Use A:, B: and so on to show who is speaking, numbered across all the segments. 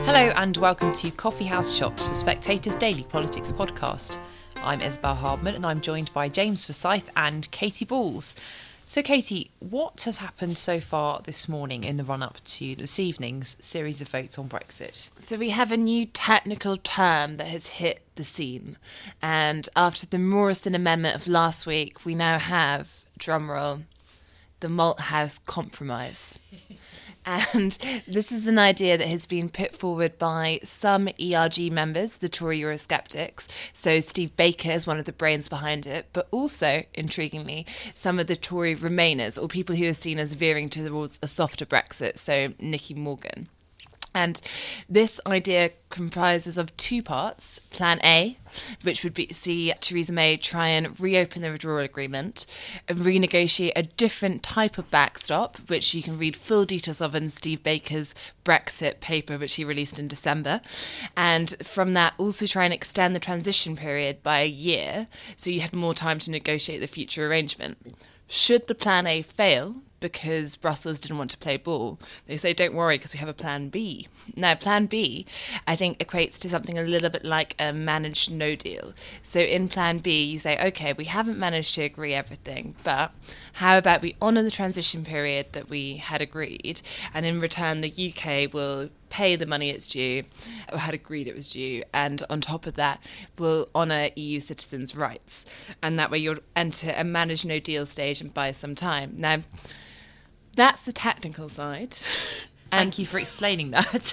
A: Hello and welcome to Coffee House Shots, the Spectator's daily politics podcast. I'm Isabel Hardman and I'm joined by James Forsyth and Katie Balls. So Katie, what has happened so far this morning in the run-up to this evening's series of votes on Brexit?
B: So we have a new technical term that has hit the scene. And after the Morrison Amendment of last week, we now have, drumroll, the Malthouse Compromise. And this is an idea that has been put forward by some ERG members, the Tory Eurosceptics. So Steve Baker is one of the brains behind it, but also, intriguingly, some of the Tory Remainers, or people who are seen as veering towards a softer Brexit, so Nicky Morgan. And this idea comprises of two parts. Plan A, which would see Theresa May try and reopen the withdrawal agreement and renegotiate a different type of backstop, which you can read full details of in Steve Baker's Brexit paper, which he released in December. And from that, also try and extend the transition period by a year, so you had more time to negotiate the future arrangement. Should the Plan A fail, because Brussels didn't want to play ball, they say, don't worry, because we have a Plan B. Now, Plan B, I think, equates to something a little bit like a managed no deal. So in Plan B, you say, OK, we haven't managed to agree everything, but how about we honour the transition period that we had agreed, and in return, the UK will pay the money it's due, or had agreed it was due, and on top of that, will honour EU citizens' rights. And that way you'll enter a managed no deal stage and buy some time. Now, that's the technical side.
A: Thank you for explaining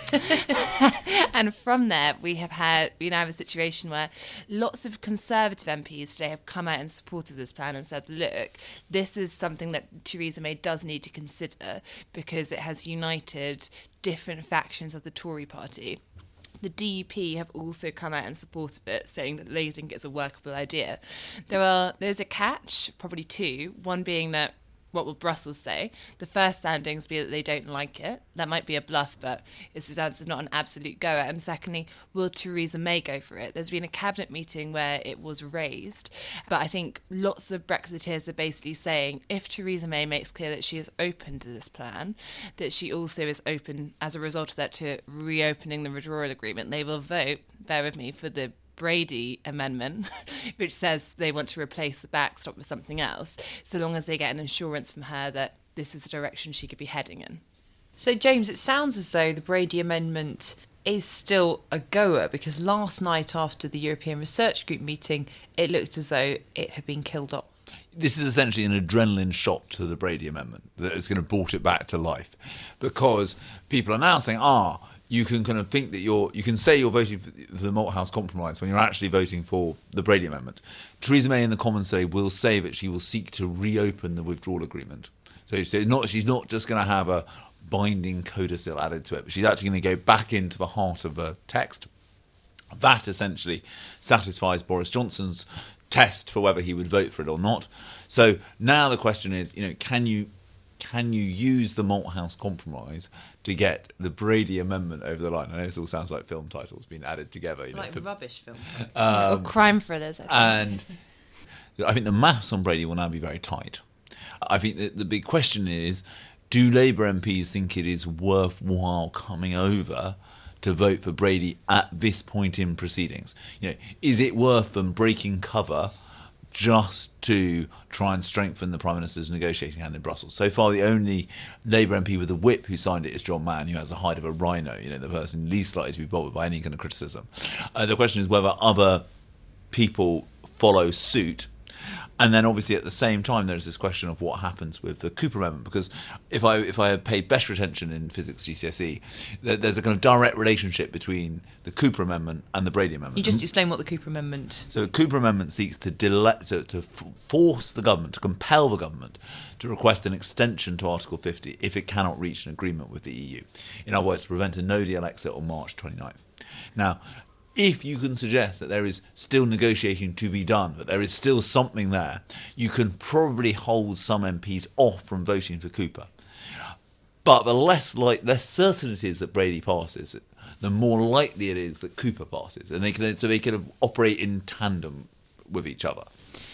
A: that.
B: And from there, we now have a situation where lots of Conservative MPs today have come out in support of this plan and said, look, this is something that Theresa May does need to consider because it has united different factions of the Tory party. The DUP have also come out in support of it, saying that they think it's a workable idea. There's a catch, probably two, one being that what will Brussels say? The first soundings be that they don't like it. That might be a bluff, but it's not an absolute goer. And secondly, will Theresa May go for it? There's been a cabinet meeting where it was raised, but I think lots of Brexiteers are basically saying if Theresa May makes clear that she is open to this plan, that she also is open, as a result of that, to reopening the withdrawal agreement, they will vote, bear with me, for the Brady amendment, which says they want to replace the backstop with something else, so long as they get an assurance from her that this is the direction she could be heading in.
A: So, James, it sounds as though the Brady amendment is still a goer, because last night after the European Research Group meeting, it looked as though it had been killed off.
C: This is essentially an adrenaline shot to the Brady Amendment that is going to brought it back to life, because people are now saying, you can kind of think that you can say you're voting for the Malthouse Compromise when you're actually voting for the Brady Amendment. Theresa May in the Commons today will say that she will seek to reopen the withdrawal agreement. So she's not just going to have a binding codicil added to it, but she's actually going to go back into the heart of the text. That essentially satisfies Boris Johnson's test for whether he would vote for it or not. So now the question is, can you use the Malthouse Compromise to get the Brady Amendment over the line? I know this all sounds like film titles being added together.
A: Rubbish film.
B: Or crime thrillers, I think.
C: And I think the maths on Brady will now be very tight. I think that the big question is, do Labour MPs think it is worthwhile coming over to vote for Brady at this point in proceedings? Is it worth them breaking cover just to try and strengthen the Prime Minister's negotiating hand in Brussels? So far, the only Labour MP with a whip who signed it is John Mann, who has the hide of a rhino, the person least likely to be bothered by any kind of criticism. The question is whether other people follow suit. And then obviously at the same time there's this question of what happens with the Cooper Amendment, because if I had paid better attention in physics GCSE, there's a kind of direct relationship between the Cooper Amendment and the Brady Amendment.
A: You just explain what the Cooper Amendment...
C: So the Cooper Amendment seeks to force the government, to compel the government to request an extension to Article 50 if it cannot reach an agreement with the EU. In other words, to prevent a no-deal exit on March 29th. Now, if you can suggest that there is still negotiating to be done, that there is still something there, you can probably hold some MPs off from voting for Cooper. But the less certain it is that Brady passes, the more likely it is that Cooper passes, and they can operate in tandem with each other.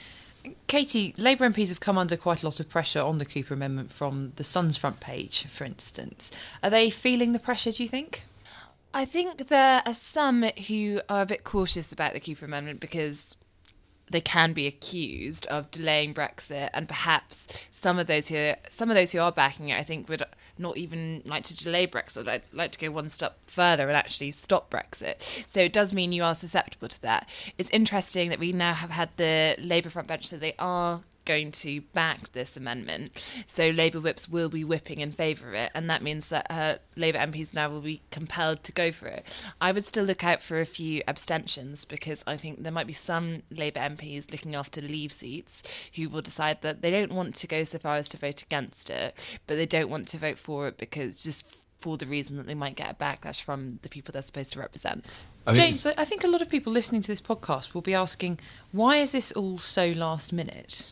A: Katie, Labour MPs have come under quite a lot of pressure on the Cooper Amendment from the Sun's front page, for instance. Are they feeling the pressure, do you think?
B: I think there are some who are a bit cautious about the Cooper Amendment because they can be accused of delaying Brexit, and perhaps some of those who are backing it, I think, would not even like to delay Brexit. I'd like to go one step further and actually stop Brexit. So it does mean you are susceptible to that. It's interesting that we now have had the Labour front bench that they are going to back this amendment. So Labour whips will be whipping in favour of it, and that means that Labour MPs now will be compelled to go for it. I would still look out for a few abstentions, because I think there might be some Labour MPs looking after Leave seats who will decide that they don't want to go so far as to vote against it, but they don't want to vote for it because just for the reason that they might get a backlash from the people they're supposed to represent.
A: James, I think a lot of people listening to this podcast will be asking, why is this all so last minute?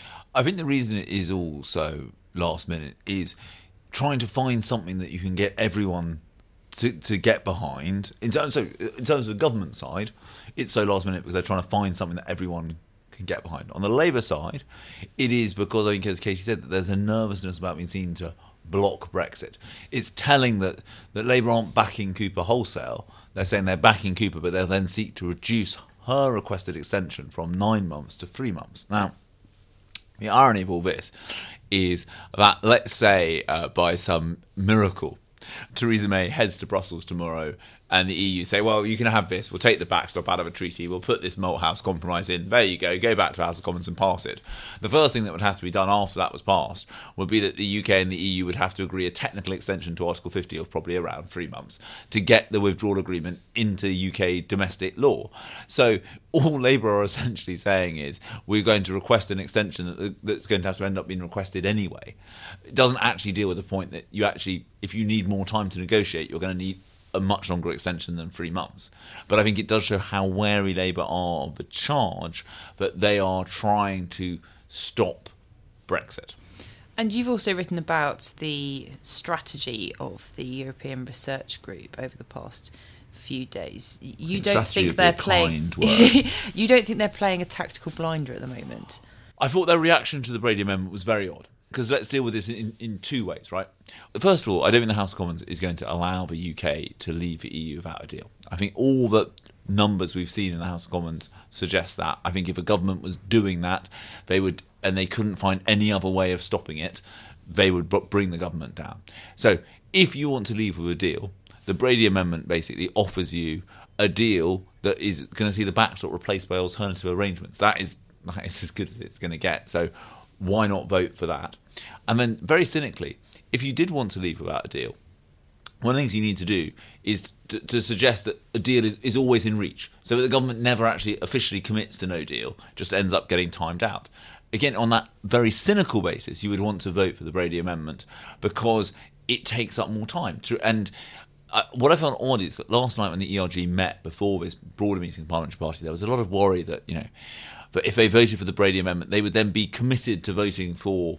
C: I think the reason it is all so last minute is trying to find something that you can get everyone to get behind. In terms of the government side, it's so last minute because they're trying to find something that everyone can get behind. On the Labour side, it is because, I think, as Katie said, that there's a nervousness about being seen to block Brexit. It's telling that Labour aren't backing Cooper wholesale. They're saying they're backing Cooper, but they'll then seek to reduce her requested extension from 9 months to 3 months. Now, the irony of all this is that, let's say, by some miracle, Theresa May heads to Brussels tomorrow and the EU say, well, you can have this, we'll take the backstop out of a treaty, we'll put this Malthouse Compromise in, there you go back to House of Commons and pass it. The first thing that would have to be done after that was passed would be that the UK and the EU would have to agree a technical extension to Article 50 of probably around 3 months to get the withdrawal agreement into UK domestic law. So all Labour are essentially saying is we're going to request an extension that's going to have to end up being requested anyway. It doesn't actually deal with the point that you actually, if you need more time to negotiate, you're going to need a much longer extension than 3 months. But I think it does show how wary Labour are of the charge that they are trying to stop Brexit.
A: And you've also written about the strategy of the European Research Group over the past few days. You don't think they're playing you don't think they're playing a tactical blinder at the moment?
C: I thought their reaction to the Brady Amendment was very odd. Because let's deal with this in two ways, right? First of all, I don't think the House of Commons is going to allow the UK to leave the EU without a deal. I think all the numbers we've seen in the House of Commons suggest that. I think if a government was doing that, they would, and they couldn't find any other way of stopping it, they would bring the government down. So if you want to leave with a deal, the Brady Amendment basically offers you a deal that is going to see the backstop replaced by alternative arrangements. That is as good as it's going to get. So why not vote for that? And then, very cynically, if you did want to leave without a deal, one of the things you need to do is to suggest that a deal is always in reach, so that the government never actually officially commits to no deal, just ends up getting timed out. Again, on that very cynical basis, you would want to vote for the Brady Amendment because it takes up more time. What I found odd is that last night when the ERG met before this broader meeting of the Parliamentary Party, there was a lot of worry that, that if they voted for the Brady Amendment, they would then be committed to voting for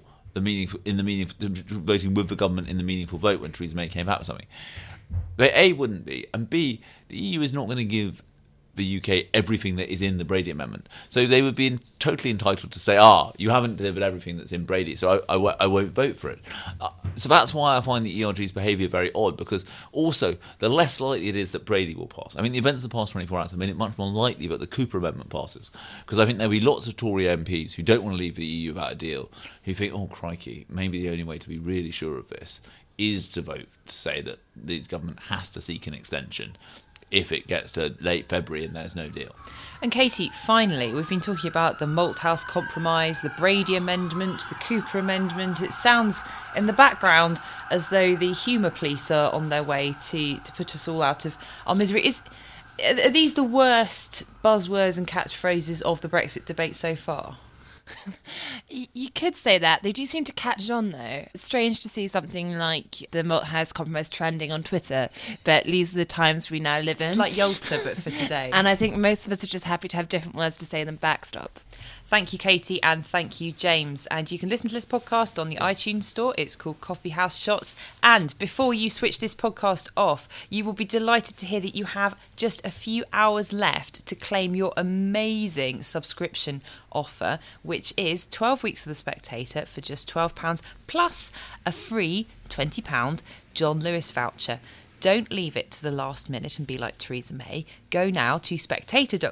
C: voting with the government in the meaningful vote when Theresa May came out with something. They A, wouldn't be, and B, the EU is not going to give the UK everything that is in the Brady Amendment. So they would be totally entitled to say, you haven't delivered everything that's in Brady, so I won't vote for it. So that's why I find the ERG's behaviour very odd, because also the less likely it is that Brady will pass. I mean, the events of the past 24 hours have made it much more likely that the Cooper Amendment passes, because I think there'll be lots of Tory MPs who don't want to leave the EU without a deal, who think, crikey, maybe the only way to be really sure of this is to vote to say that the government has to seek an extension if it gets to late February and there's no deal.
A: And Katie, finally, we've been talking about the Malthouse Compromise, the Brady Amendment, the Cooper Amendment. It sounds in the background as though the humour police are on their way to put us all out of our misery. Are these the worst buzzwords and catchphrases of the Brexit debate so far?
B: You could say that. They do seem to catch on, though. It's strange to see something like the Malthouse Compromise trending on Twitter, but these are the times we now live in.
A: It's like Yalta, but for today.
B: And I think most of us are just happy to have different words to say than backstop.
A: Thank you, Katie, and thank you, James. And you can listen to this podcast on the iTunes store. It's called Coffee House Shots. And before you switch this podcast off, you will be delighted to hear that you have just a few hours left to claim your amazing subscription offer, which is 12 weeks of The Spectator for just £12, plus a free £20 John Lewis voucher. Don't leave it to the last minute and be like Theresa May. Go now to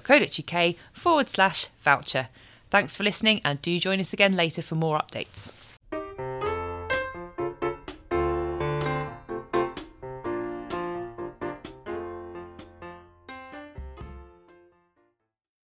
A: spectator.co.uk/voucher. Thanks for listening, and do join us again later for more updates.